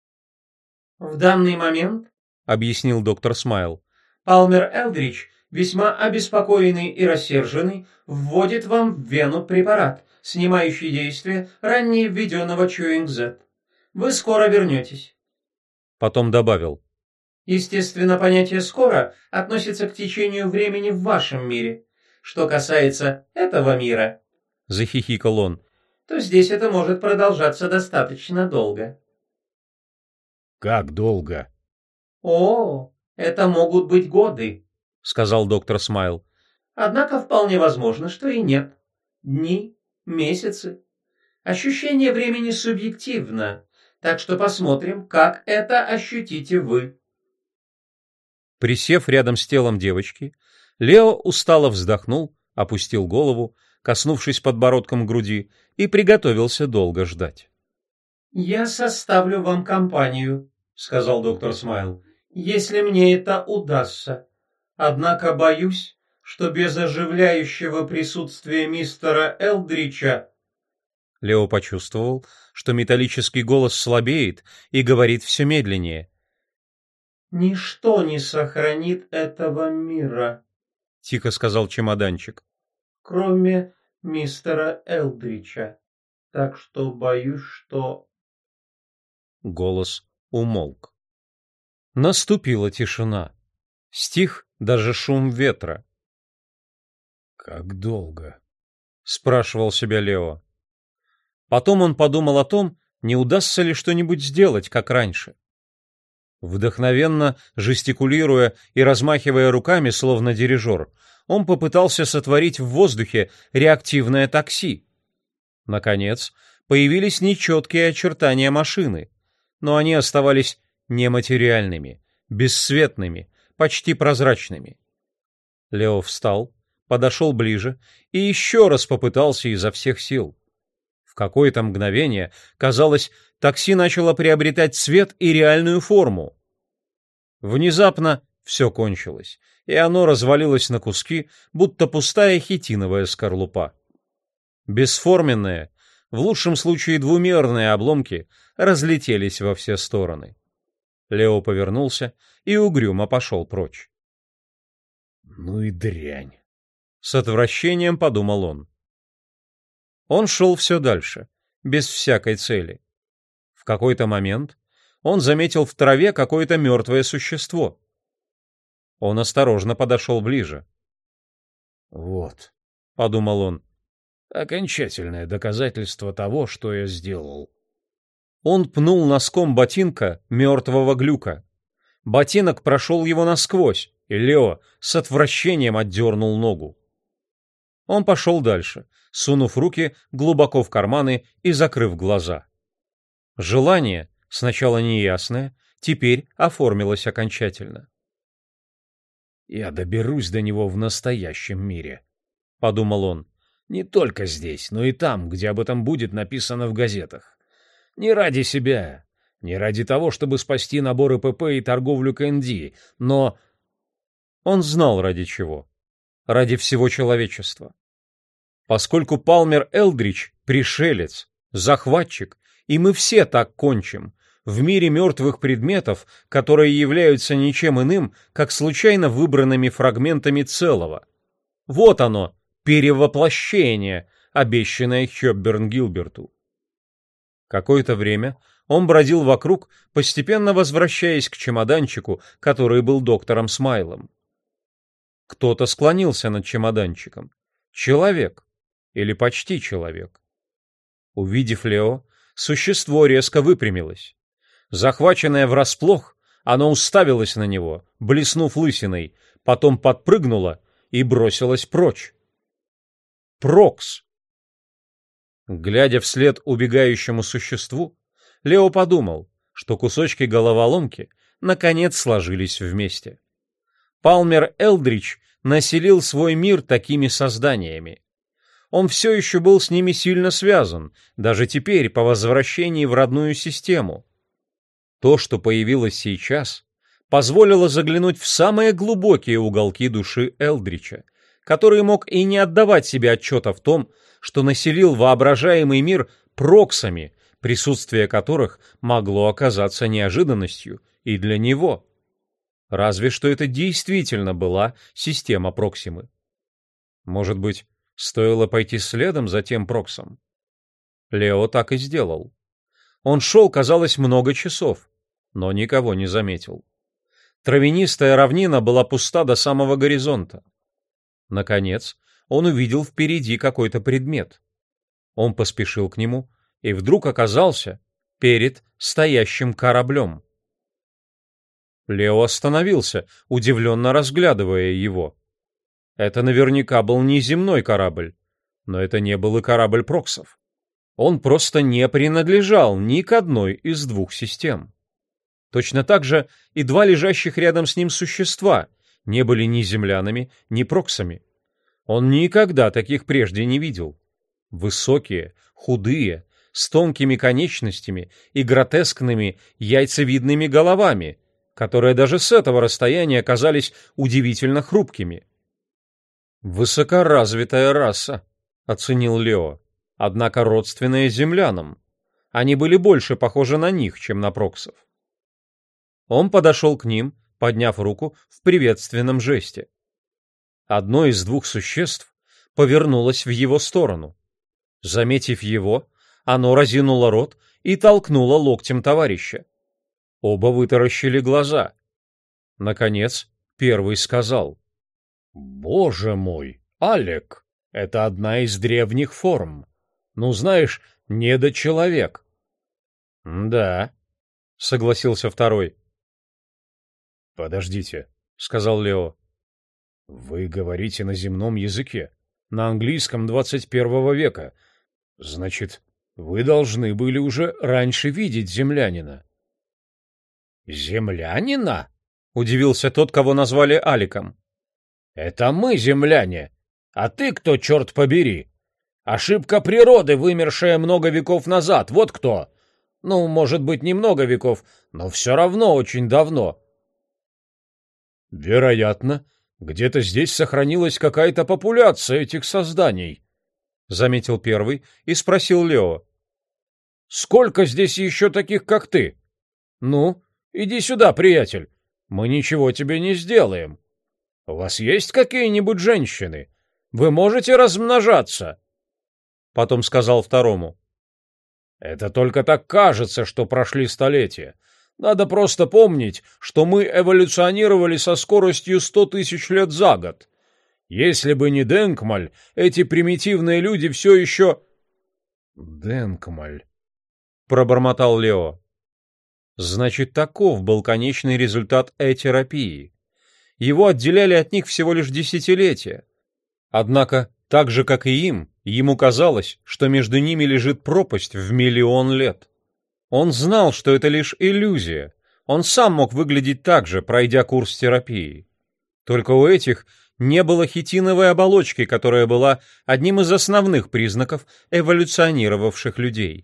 «В данный момент, — объяснил доктор Смайл, — Палмер Элдрич, весьма обеспокоенный и рассерженный, вводит вам в вену препарат, снимающий действие ранее введенного Чуинг-Зет. Вы скоро вернетесь». Потом добавил: «Естественно, понятие «скоро» относится к течению времени в вашем мире. Что касается этого мира, — захихикал он, — то здесь это может продолжаться достаточно долго». «Как долго?» «О, это могут быть годы», — сказал доктор Смайл. «Однако вполне возможно, что и нет. Дни, месяцы. Ощущение времени субъективно, так что посмотрим, как это ощутите вы». Присев рядом с телом девочки, Лео устало вздохнул, опустил голову, коснувшись подбородком груди, и приготовился долго ждать. «Я составлю вам компанию», — сказал доктор Смайл, — «если мне это удастся. Однако боюсь, что без оживляющего присутствия мистера Элдрича...» Лео почувствовал, что металлический голос слабеет и говорит все медленнее. «Ничто не сохранит этого мира», — тихо сказал чемоданчик. «кроме мистера Элдрича. Так что боюсь, что...» Голос умолк. Наступила тишина. Стих даже шум ветра. «Как долго?» — спрашивал себя Лео. Потом он подумал о том, не удастся ли что-нибудь сделать, как раньше. Вдохновенно жестикулируя и размахивая руками, словно дирижер, он попытался сотворить в воздухе реактивное такси. Наконец, появились нечеткие очертания машины, но они оставались нематериальными, бесцветными, почти прозрачными. Лео встал, подошел ближе и еще раз попытался изо всех сил. В какое-то мгновение, казалось, такси начало приобретать цвет и реальную форму. Внезапно все кончилось, и оно развалилось на куски, будто пустая хитиновая скорлупа. Бесформенные, в лучшем случае двумерные обломки разлетелись во все стороны. Лео повернулся и угрюмо пошел прочь. «Ну и дрянь!» — с отвращением подумал он. Он шел все дальше, без всякой цели. В какой-то момент он заметил в траве какое-то мертвое существо. Он осторожно подошел ближе. «Вот», — подумал он, — «окончательное доказательство того, что я сделал». Он пнул носком ботинка мертвого глюка. Ботинок прошел его насквозь, и Лео с отвращением отдернул ногу. Он пошел дальше, сунув руки глубоко в карманы и закрыв глаза. Желание, сначала неясное, теперь оформилось окончательно. «Я доберусь до него в настоящем мире», — подумал он. «Не только здесь, но и там, где об этом будет написано в газетах. Не ради себя, не ради того, чтобы спасти наборы ПП и торговлю КНД, но...» Он знал, ради чего. Ради всего человечества. Поскольку Палмер Элдрич — пришелец, захватчик, и мы все так кончим, в мире мертвых предметов, которые являются ничем иным, как случайно выбранными фрагментами целого. Вот оно, перевоплощение, обещанное Хёбберн Гилберту. Какое-то время он бродил вокруг, постепенно возвращаясь к чемоданчику, который был доктором Смайлом. Кто-то склонился над чемоданчиком. Человек. Или почти человек. Увидев Лео, существо резко выпрямилось. Захваченное врасплох, оно уставилось на него, блеснув лысиной, потом подпрыгнуло и бросилось прочь. Прокс! Глядя вслед убегающему существу, Лео подумал, что кусочки головоломки наконец сложились вместе. Палмер Элдрич населил свой мир такими созданиями. Он все еще был с ними сильно связан, даже теперь по возвращении в родную систему. То, что появилось сейчас, позволило заглянуть в самые глубокие уголки души Элдрича, который мог и не отдавать себе отчета в том, что населил воображаемый мир проксами, присутствие которых могло оказаться неожиданностью и для него. Разве что это действительно была система Проксимы. Может быть, стоило пойти следом за тем Проксом? Лео так и сделал. Он шел, казалось, много часов, но никого не заметил. Травянистая равнина была пуста до самого горизонта. Наконец, он увидел впереди какой-то предмет. Он поспешил к нему и вдруг оказался перед стоящим кораблем. Лео остановился, удивленно разглядывая его. Это наверняка был не земной корабль, но это не был и корабль Проксов. Он просто не принадлежал ни к одной из двух систем. Точно так же и два лежащих рядом с ним существа не были ни землянами, ни Проксами. Он никогда таких прежде не видел. Высокие, худые, с тонкими конечностями и гротескными яйцевидными головами, которые даже с этого расстояния казались удивительно хрупкими. «Высокоразвитая раса», — оценил Лео, однако родственная землянам. Они были больше похожи на них, чем на Проксов. Он подошел к ним, подняв руку в приветственном жесте. Одно из двух существ повернулось в его сторону. Заметив его, оно разинуло рот и толкнуло локтем товарища. Оба вытаращили глаза. Наконец, Первый сказал: «Боже мой, Алек, это одна из древних форм. Ну, знаешь, недочеловек». «Да», — согласился второй. «Подождите», — сказал Лео. «Вы говорите на земном языке, на английском двадцать первого века. Значит, вы должны были уже раньше видеть землянина». «Землянина?» — удивился тот, кого назвали Аликом. «Это мы, земляне. А ты кто, черт побери? Ошибка природы, вымершая много веков назад, вот кто. Ну, может быть, не много веков, но все равно очень давно». «Вероятно, где-то здесь сохранилась какая-то популяция этих созданий», — заметил первый и спросил Лео. «Сколько здесь еще таких, как ты? Ну, иди сюда, приятель, мы ничего тебе не сделаем. У вас есть какие-нибудь женщины? Вы можете размножаться?» Потом сказал второму: «Это только так кажется, что прошли столетия. Надо просто помнить, что мы эволюционировали со скоростью сто тысяч лет за год. Если бы не Денкмаль, эти примитивные люди все еще...» «Денкмаль», — пробормотал Лео. Значит, таков был конечный результат э-терапии. Его отделяли от них всего лишь десятилетия. Однако, так же, как и им, ему казалось, что между ними лежит пропасть в миллион лет. Он знал, что это лишь иллюзия. Он сам мог выглядеть так же, пройдя курс терапии. Только у этих не было хитиновой оболочки, которая была одним из основных признаков эволюционировавших людей.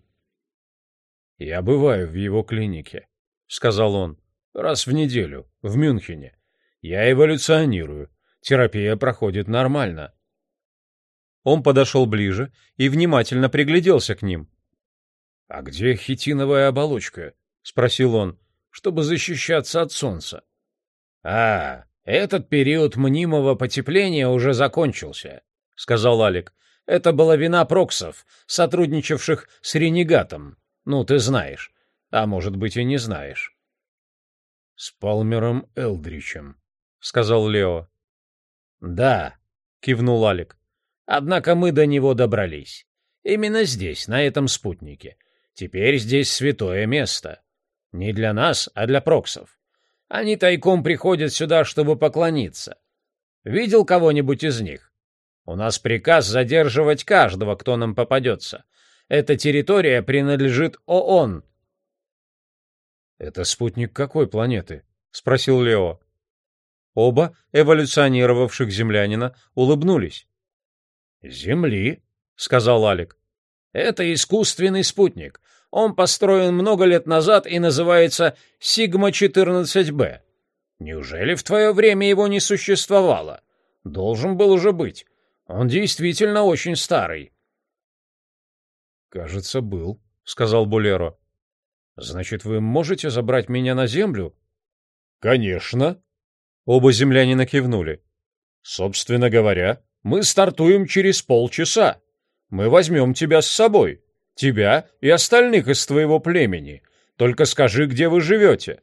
«Я бываю в его клинике», — сказал он, — «раз в неделю, в Мюнхене. Я эволюционирую. Терапия проходит нормально». Он подошел ближе и внимательно пригляделся к ним. «А где хитиновая оболочка?» — спросил он, — «чтобы защищаться от солнца». «А, этот период мнимого потепления уже закончился», — сказал Алек. «Это была вина проксов, сотрудничавших с ренегатом. Ну, ты знаешь. А может быть, и не знаешь». «С Палмером Элдричем», — сказал Лео. «Да», — кивнул Алек. «Однако мы до него добрались. Именно здесь, на этом спутнике. Теперь здесь святое место. Не для нас, а для проксов. Они тайком приходят сюда, чтобы поклониться. Видел кого-нибудь из них? У нас приказ задерживать каждого, кто нам попадется. Эта территория принадлежит ООН». «Это спутник какой планеты?» — спросил Лео. Оба эволюционировавших землянина улыбнулись. «Земли», — сказал Алек. «Это искусственный спутник. Он построен много лет назад и называется Сигма четырнадцать бэ. Неужели в твое время его не существовало? Должен был уже быть. Он действительно очень старый». «Кажется, был», — сказал Болеро. «Значит, вы можете забрать меня на Землю?» «Конечно». Оба землянина кивнули. «Собственно говоря, мы стартуем через полчаса. Мы возьмем тебя с собой. Тебя и остальных из твоего племени. Только скажи, где вы живете».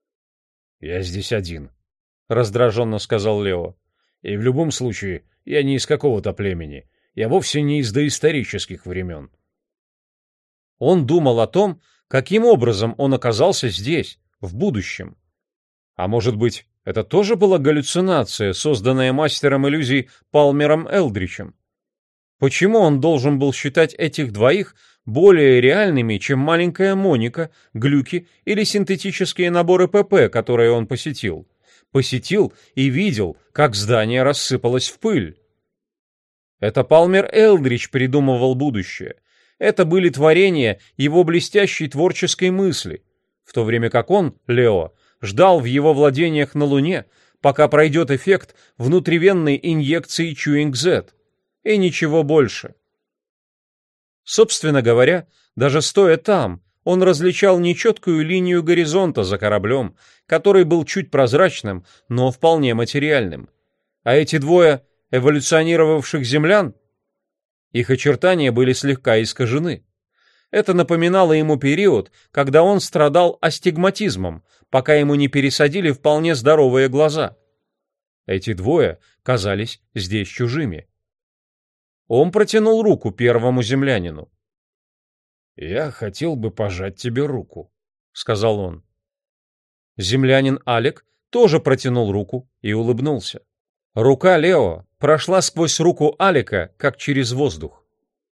«Я здесь один», — раздраженно сказал Лео. «И в любом случае, я не из какого-то племени. Я вовсе не из доисторических времен». Он думал о том, каким образом он оказался здесь, в будущем. А может быть, это тоже была галлюцинация, созданная мастером иллюзий Палмером Элдричем? Почему он должен был считать этих двоих более реальными, чем маленькая Моника, глюки или синтетические наборы ПП, которые он посетил? Посетил и видел, как здание рассыпалось в пыль. Это Палмер Элдрич придумывал будущее. Это были творения его блестящей творческой мысли, в то время как он, Лео, ждал в его владениях на Луне, пока пройдет эффект внутривенной инъекции Чуинг-Зет, и ничего больше. Собственно говоря, даже стоя там, он различал нечеткую линию горизонта за кораблем, который был чуть прозрачным, но вполне материальным. А эти двое эволюционировавших землян, их очертания были слегка искажены. Это напоминало ему период, когда он страдал астигматизмом, пока ему не пересадили вполне здоровые глаза. Эти двое казались здесь чужими. Он протянул руку первому землянину. «Я хотел бы пожать тебе руку», — сказал он. Землянин Алек тоже протянул руку и улыбнулся. Рука Лео прошла сквозь руку Алека, как через воздух.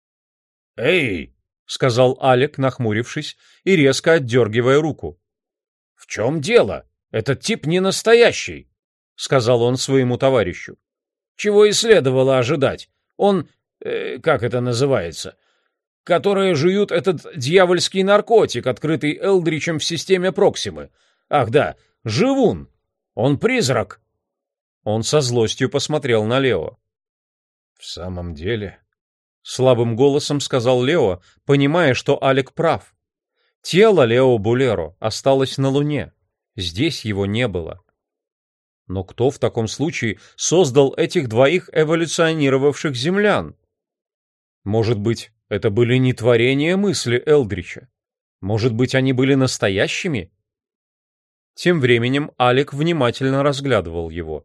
«Эй!» — сказал Алек, нахмурившись и резко отдергивая руку. «В чем дело? Этот тип не настоящий», — сказал он своему товарищу. «Чего и следовало ожидать. Он, э, как это называется, которые жуют этот дьявольский наркотик, открытый Элдричем в системе Проксимы. Ах да, живун! Он призрак!» Он со злостью посмотрел на Лео. «В самом деле...» — слабым голосом сказал Лео, понимая, что Алек прав. Тело Лео Булеро осталось на Луне. Здесь его не было. Но кто в таком случае создал этих двоих эволюционировавших землян? Может быть, это были не творения мысли Элдрича? Может быть, они были настоящими? Тем временем Алек внимательно разглядывал его.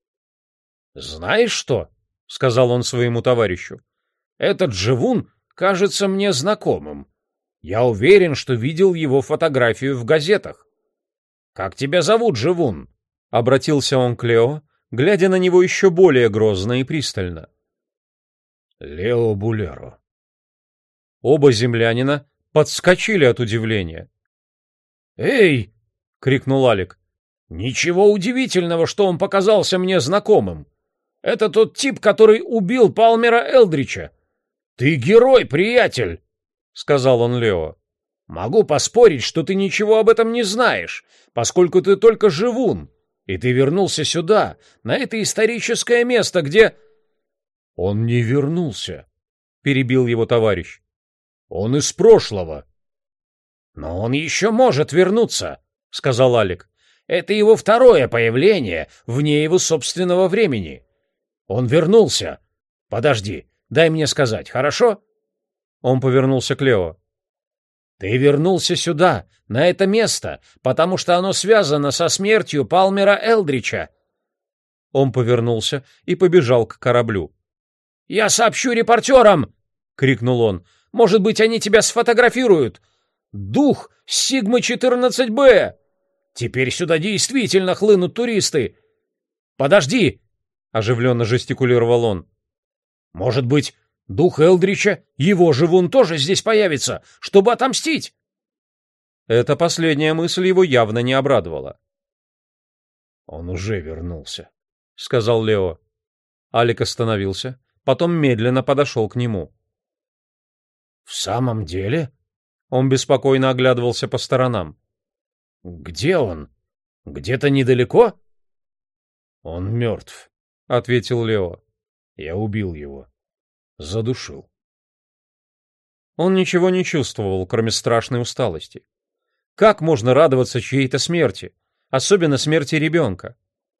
«Знаешь что?» — сказал он своему товарищу. «Этот живун кажется мне знакомым. Я уверен, что видел его фотографию в газетах. Как тебя зовут, живун?» — обратился он к Лео, глядя на него еще более грозно и пристально. «Лео Булеро». Оба землянина подскочили от удивления. «Эй!» — крикнул Алек. «Ничего удивительного, что он показался мне знакомым. Это тот тип, который убил Палмера Элдрича. Ты герой, приятель!» — сказал он Лео. «Могу поспорить, что ты ничего об этом не знаешь, поскольку ты только живун, и ты вернулся сюда, на это историческое место, где...» «Он не вернулся», — перебил его товарищ. «Он из прошлого». «Но он еще может вернуться», — сказал Алек. «Это его второе появление вне его собственного времени. Он вернулся. Подожди, дай мне сказать, хорошо?» Он повернулся к Лео. «Ты вернулся сюда, на это место, потому что оно связано со смертью Палмера Элдрича». Он повернулся и побежал к кораблю. «Я сообщу репортерам!» — крикнул он. «Может быть, они тебя сфотографируют! Дух Сигмы четырнадцать бэ! Теперь сюда действительно хлынут туристы! Подожди!» — оживленно жестикулировал он. «Может быть, дух Элдрича, его живун, тоже здесь появится, чтобы отомстить?» Эта последняя мысль его явно не обрадовала. «Он уже вернулся», — сказал Лео. Алек остановился, потом медленно подошел к нему. «В самом деле?» Он беспокойно оглядывался по сторонам. «Где он? Где-то недалеко?» «Он мертв», — ответил Лео. «Я убил его. Задушил». Он ничего не чувствовал, кроме страшной усталости. Как можно радоваться чьей-то смерти, особенно смерти ребенка?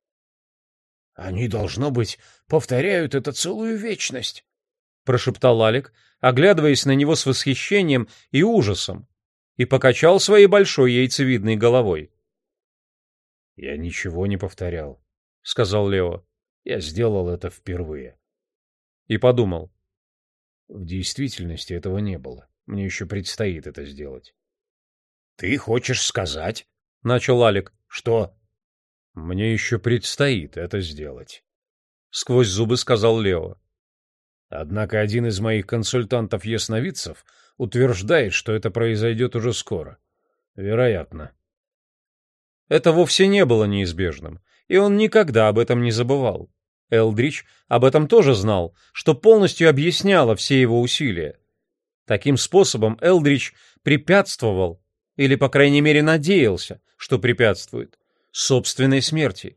«Они, должно быть, повторяют это целую вечность», — прошептал Алек, оглядываясь на него с восхищением и ужасом, и покачал своей большой яйцевидной головой. «Я ничего не повторял», — сказал Лео. «Я сделал это впервые». И подумал. «В действительности этого не было. Мне еще предстоит это сделать». «Ты хочешь сказать?» — начал Алек. «Что?» «Мне еще предстоит это сделать», — сквозь зубы сказал Лео. «Однако один из моих консультантов-ясновидцев утверждает, что это произойдет уже скоро. Вероятно». Это вовсе не было неизбежным, и он никогда об этом не забывал. Элдрич об этом тоже знал, что полностью объясняло все его усилия. Таким способом Элдрич препятствовал, или, по крайней мере, надеялся, что препятствует, собственной смерти.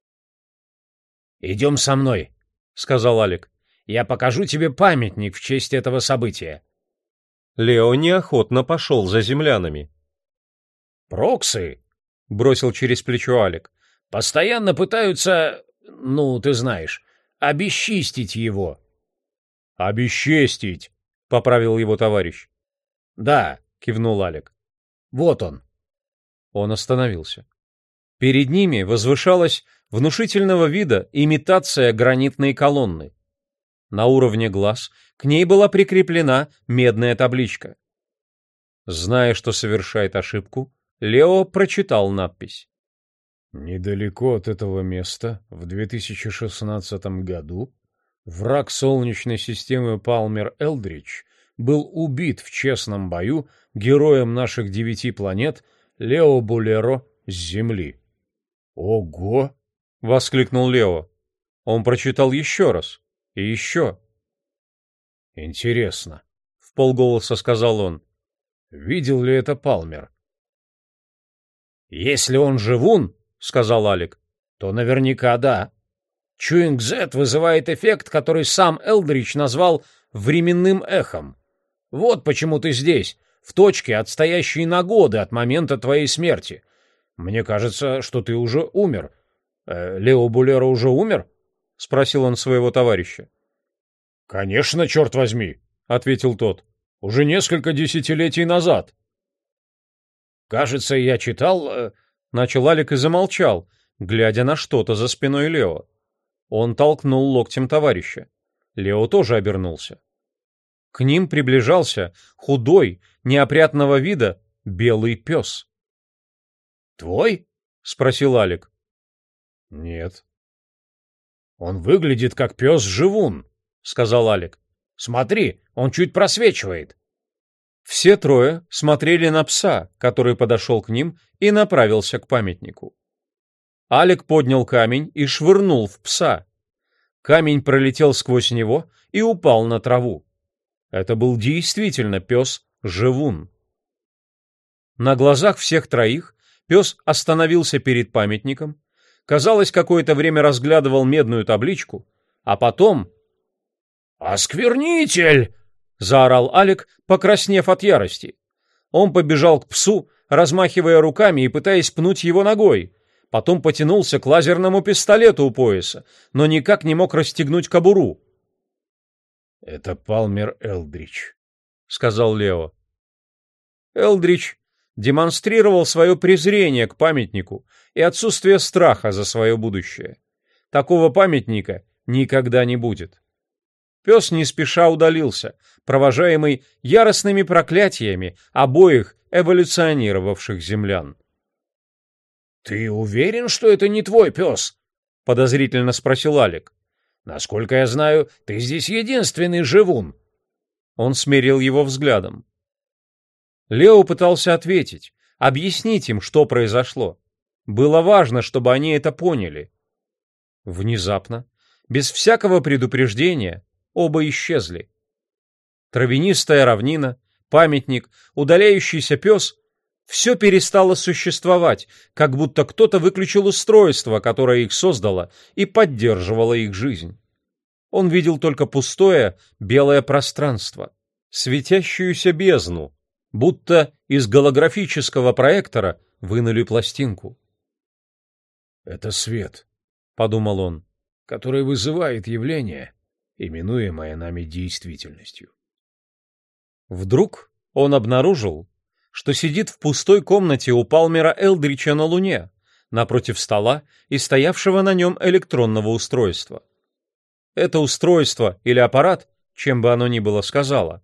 «Идем со мной», — сказал Алек. «Я покажу тебе памятник в честь этого события». Лео неохотно пошел за землянами. «Проксы», — бросил через плечо Алек, — «постоянно пытаются, ну, ты знаешь, обесчистить его». «Обесчестить», — поправил его товарищ. «Да», — кивнул Алек. «Вот он». Он остановился. Перед ними возвышалась внушительного вида имитация гранитной колонны. На уровне глаз к ней была прикреплена медная табличка. Зная, что совершает ошибку, Лео прочитал надпись. Недалеко от этого места, в две тысячи шестнадцатом году, враг Солнечной системы Палмер Элдрич был убит в честном бою героем наших девяти планет Лео Булеро с Земли. «Ого!» — воскликнул Лео. Он прочитал еще раз и еще. «Интересно», — вполголоса сказал он. «Видел ли это Палмер?» «Если он живун, — сказал Алек, — то наверняка да. Чуинг-Зет вызывает эффект, который сам Элдрич назвал временным эхом. Вот почему ты здесь, в точке, отстоящей на годы от момента твоей смерти. Мне кажется, что ты уже умер. Э, Лео Булеро уже умер?» — спросил он своего товарища. «Конечно, черт возьми», — ответил тот. «Уже несколько десятилетий назад». «Кажется, я читал...» э, — начал Алек и замолчал, глядя на что-то за спиной Лео. Он толкнул локтем товарища. Лео тоже обернулся. К ним приближался худой, неопрятного вида белый пес. «Твой?» — спросил Алек. «Нет». «Он выглядит как пес-живун», — сказал Алек. «Смотри, он чуть просвечивает». Все трое смотрели на пса, который подошел к ним и направился к памятнику. Алек поднял камень и швырнул в пса. Камень пролетел сквозь него и упал на траву. Это был действительно пес-живун. На глазах всех троих пес остановился перед памятником, казалось, какое-то время разглядывал медную табличку, а потом... «Осквернитель!» — заорал Алек, покраснев от ярости. Он побежал к псу, размахивая руками и пытаясь пнуть его ногой. Потом потянулся к лазерному пистолету у пояса, но никак не мог расстегнуть кобуру. «Это Палмер Элдрич», — сказал Лео. Элдрич демонстрировал свое презрение к памятнику и отсутствие страха за свое будущее. Такого памятника никогда не будет. Пес не спеша удалился, провожаемый яростными проклятиями обоих эволюционировавших землян. «Ты уверен, что это не твой пес?» — подозрительно спросил Алек. «Насколько я знаю, ты здесь единственный живун». Он смерил его взглядом. Лео пытался ответить, объяснить им, что произошло. Было важно, чтобы они это поняли. Внезапно, без всякого предупреждения, оба исчезли. Травянистая равнина, памятник, удаляющийся пес — все перестало существовать, как будто кто-то выключил устройство, которое их создало и поддерживало их жизнь. Он видел только пустое белое пространство, светящуюся бездну, будто из голографического проектора вынули пластинку. «Это свет», — подумал он, — «который вызывает явление, именуемое нами действительностью». Вдруг он обнаружил, что сидит в пустой комнате у Палмера Элдрича на Луне, напротив стола и стоявшего на нем электронного устройства. Это устройство или аппарат, чем бы оно ни было, сказала: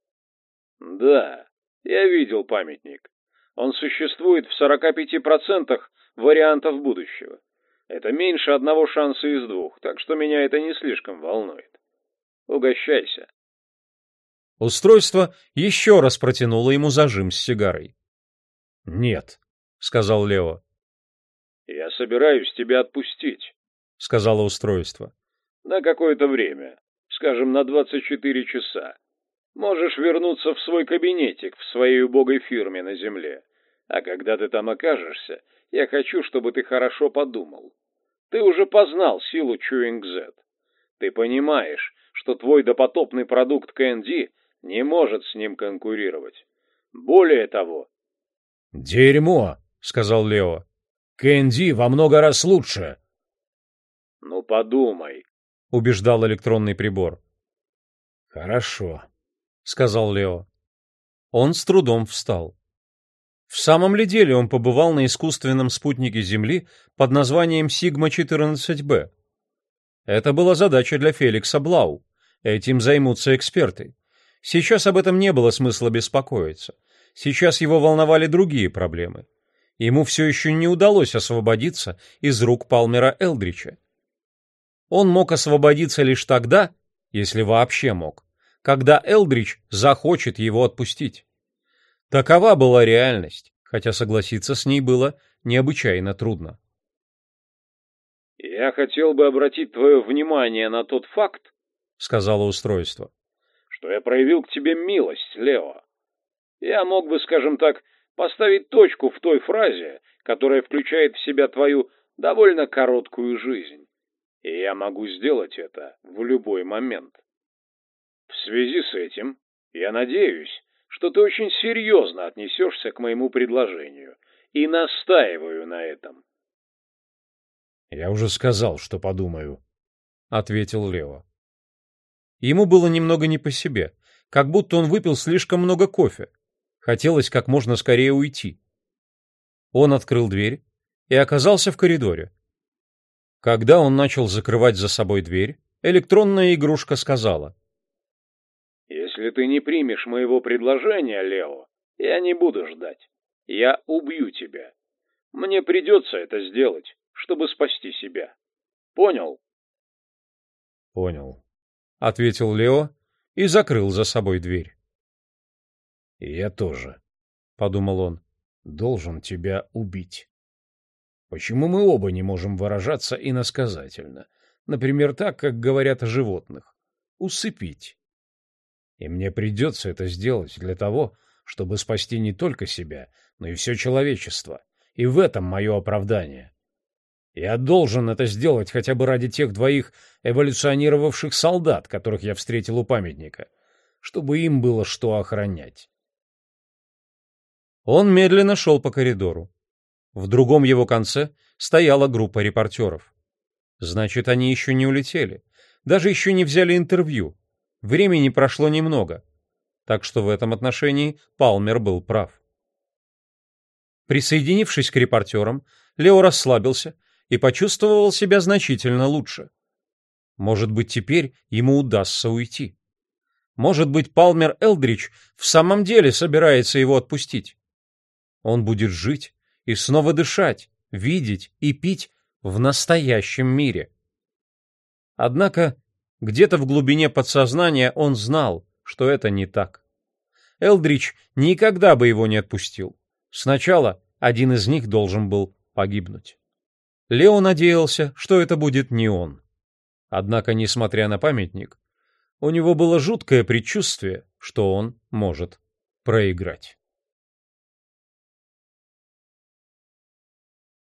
«Да, я видел памятник. Он существует в сорока пяти процентах вариантов будущего. Это меньше одного шанса из двух, так что меня это не слишком волнует. Угощайся». Устройство еще раз протянуло ему зажим с сигарой. «Нет», — сказал Лео. «Я собираюсь тебя отпустить», — сказала устройство. «На какое-то время, скажем, на двадцать четыре часа. Можешь вернуться в свой кабинетик в своей убогой фирме на Земле. А когда ты там окажешься, я хочу, чтобы ты хорошо подумал. Ты уже познал силу Чуинг-Зет. Ты понимаешь, что твой допотопный продукт Кэнди не может с ним конкурировать. Более того...» «Дерьмо», — сказал Лео. «Кэнди во много раз лучше». «Ну подумай», — убеждал электронный прибор. «Хорошо», — сказал Лео. Он с трудом встал. В самом ли деле он побывал на искусственном спутнике Земли под названием Сигма четырнадцать бэ? Это была задача для Феликса Блау. Этим займутся эксперты. Сейчас об этом не было смысла беспокоиться. Сейчас его волновали другие проблемы. Ему все еще не удалось освободиться из рук Палмера Элдрича. Он мог освободиться лишь тогда, если вообще мог, когда Элдрич захочет его отпустить. Такова была реальность, хотя согласиться с ней было необычайно трудно. «Я хотел бы обратить твое внимание на тот факт, — сказала устройство, — что я проявил к тебе милость, Лео. Я мог бы, скажем так, поставить точку в той фразе, которая включает в себя твою довольно короткую жизнь. И я могу сделать это в любой момент. В связи с этим я надеюсь, что ты очень серьезно отнесешься к моему предложению, и настаиваю на этом». «Я уже сказал, что подумаю», — ответил Лео. Ему было немного не по себе, как будто он выпил слишком много кофе. Хотелось как можно скорее уйти. Он открыл дверь и оказался в коридоре. Когда он начал закрывать за собой дверь, электронная игрушка сказала: «Если ты не примешь моего предложения, Лео, я не буду ждать. Я убью тебя. Мне придется это сделать, чтобы спасти себя. Понял?» «Понял», — ответил Лео и закрыл за собой дверь. «И я тоже», — подумал он, — «должен тебя убить. Почему мы оба не можем выражаться иносказательно? Например, так, как говорят о животных. Усыпить. И мне придется это сделать для того, чтобы спасти не только себя, но и все человечество. И в этом мое оправдание. Я должен это сделать хотя бы ради тех двоих эволюционировавших солдат, которых я встретил у памятника, чтобы им было что охранять». Он медленно шел по коридору. В другом его конце стояла группа репортеров. Значит, они еще не улетели, даже еще не взяли интервью. Времени прошло немного, так что в этом отношении Палмер был прав. Присоединившись к репортерам, Лео расслабился и почувствовал себя значительно лучше. Может быть, теперь ему удастся уйти. Может быть, Палмер Элдрич в самом деле собирается его отпустить. Он будет жить и снова дышать, видеть и пить в настоящем мире. Однако где-то в глубине подсознания он знал, что это не так. Элдрич никогда бы его не отпустил. Сначала один из них должен был погибнуть. Лео надеялся, что это будет не он. Однако, несмотря на памятник, у него было жуткое предчувствие, что он может проиграть.